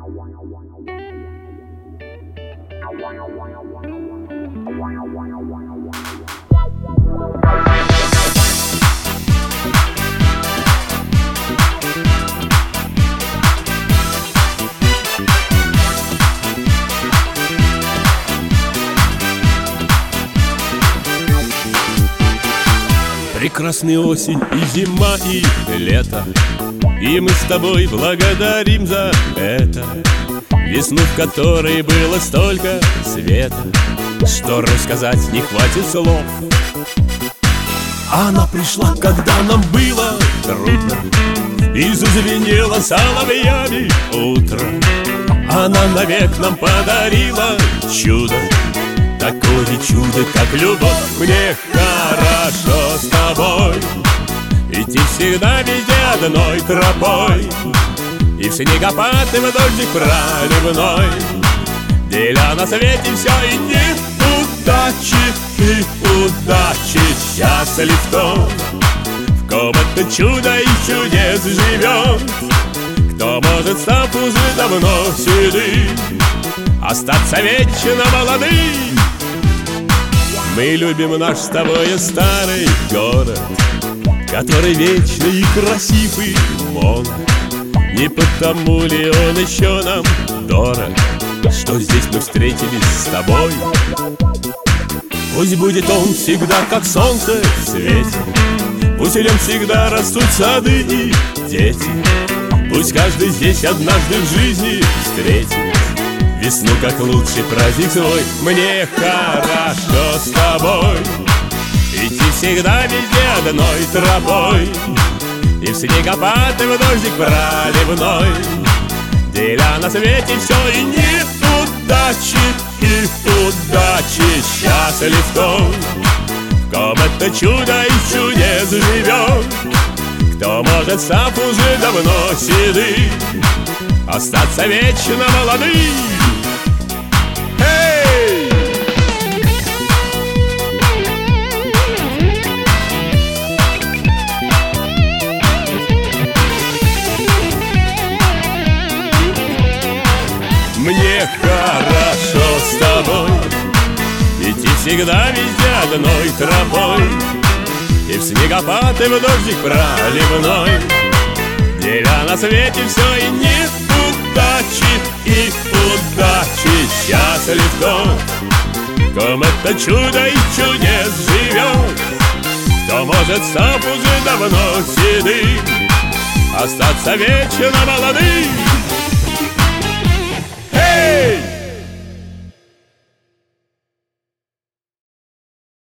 Прекрасная осень и зима, и лето, и мы с тобой благодарим за это. Весну, в которой было столько света, что рассказать не хватит слов. Она пришла, когда нам было трудно, и зазвенела соловьями утро. Она навек нам подарила чудо, такое чудо, как любовь. Мне хорошо с тобой, идти всегда везде одной тропой, и в снегопад, и в дождик проливной, деля на свете все и неудачи, и удачи. Счастлив тот, в ком это чудо и чудес живет, кто может, став уже давно седым, остаться вечно молодым. Мы любим наш с тобой старый город, который вечный и красив и молод. Не потому ли он еще нам дорог, что здесь мы встретились с тобой? Пусть будет он всегда, как солнце в свете, пусть в нем всегда растут сады и дети, пусть каждый здесь однажды в жизни встретит весну, как лучший праздник свой. Мне хорошо с тобой, идти всегда везде одной тропой, и в снегопад, и в дождик проливной, деля на свете все и неудачи, и удачи. Счастлив тот, в ком это чудо и чудес живет, кто может, став уже давно седым, остаться вечно молодым. Мне хорошо с тобой, идти всегда везде одной тропой, и в снегопад, и в дождик проливной, деля на свете все и неудачи, и удачи. Счастлив тот, в ком это чудо и чудес живет, кто может, став уже давно седым, остаться вечно молодым.